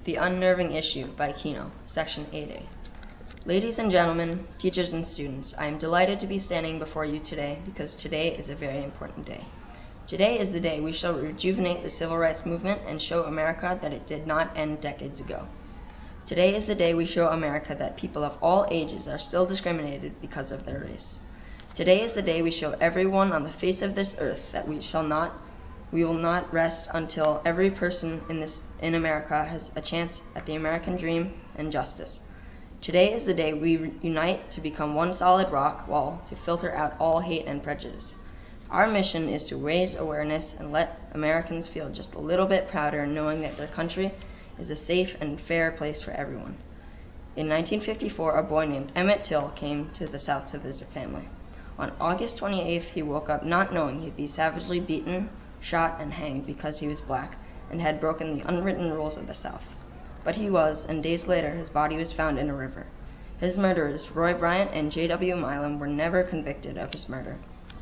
The Unnerving Issue by Kino, Section 8A. Ladies and gentlemen, teachers and students, I am delighted to be standing before you today because today is a very important day. Today is the day we shall rejuvenate the civil rights movement and show America that it did not end decades ago. Today is the day we show America that people of all ages are still discriminated because of their race. Today is the day we show everyone on the face of this earth that we will not rest until every person in America has a chance at the American dream and justice. Today is the day we unite to become one solid rock wall to filter out all hate and prejudice. Our mission is to raise awareness and let Americans feel just a little bit prouder knowing that their country is a safe and fair place for everyone. In 1954, a boy named Emmett Till came to the South to visit family. On August 28th, he woke up not knowing he'd be savagely beaten, shot, and hanged because he was black and had broken the unwritten rules of the South. But he was, and days later his body was found in a river. His murderers, Roy Bryant and J.W. Milam, were never convicted of his murder.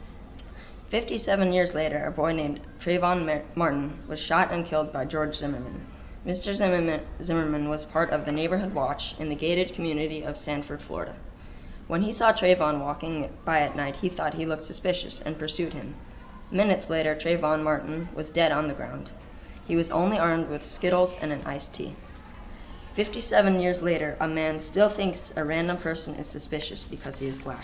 57 years later, a boy named Trayvon Martin was shot and killed by George Zimmerman. Mr. Zimmerman was part of the Neighborhood Watch in the gated community of Sanford, Florida. When he saw Trayvon walking by at night, he thought he looked suspicious and pursued him. Minutes later, Trayvon Martin was dead on the ground. He was only armed with Skittles and an iced tea. 57 years later, a man still thinks a random person is suspicious because he is black.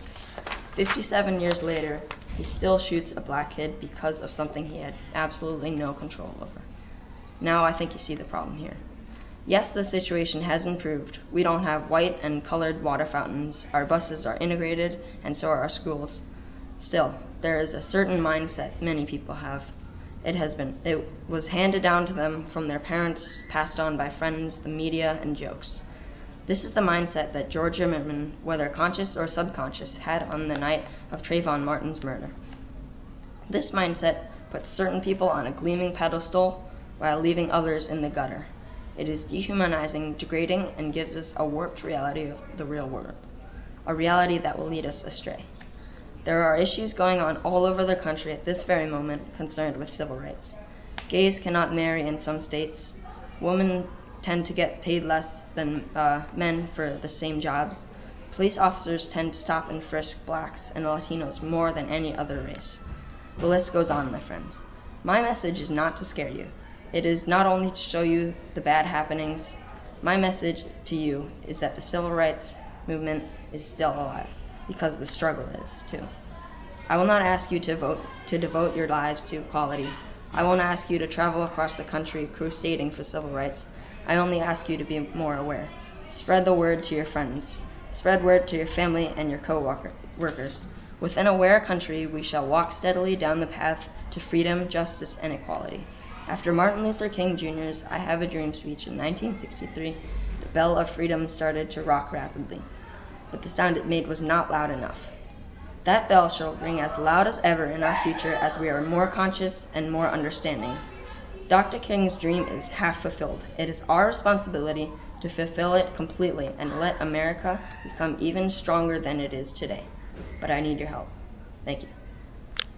57 years later, he still shoots a black kid because of something he had absolutely no control over. Now I think you see the problem here. Yes, the situation has improved. We don't have white and colored water fountains. Our buses are integrated, and so are our schools. Still, there is a certain mindset many people have. It was handed down to them from their parents, passed on by friends, the media, and jokes. This is the mindset that George Zimmerman, whether conscious or subconscious, had on the night of Trayvon Martin's murder. This mindset puts certain people on a gleaming pedestal while leaving others in the gutter. It is dehumanizing, degrading, and gives us a warped reality of the real world, a reality that will lead us astray. There are issues going on all over the country at this very moment concerned with civil rights. Gays cannot marry in some states. Women tend to get paid less than men for the same jobs. Police officers tend to stop and frisk blacks and Latinos more than any other race. The list goes on, my friends. My message is not to scare you. It is not only to show you the bad happenings. My message to you is that the civil rights movement is still alive, because the struggle is, too. I will not ask you to devote your lives to equality. I won't ask you to travel across the country crusading for civil rights. I only ask you to be more aware. Spread the word to your friends. Spread word to your family and your co-workers. With an aware country, we shall walk steadily down the path to freedom, justice, and equality. After Martin Luther King Jr.'s I Have a Dream speech in 1963, the bell of freedom started to rock rapidly. But the sound it made was not loud enough. That bell shall ring as loud as ever in our future as we are more conscious and more understanding. Dr. King's dream is half fulfilled. It is our responsibility to fulfill it completely and let America become even stronger than it is today. But I need your help. Thank you.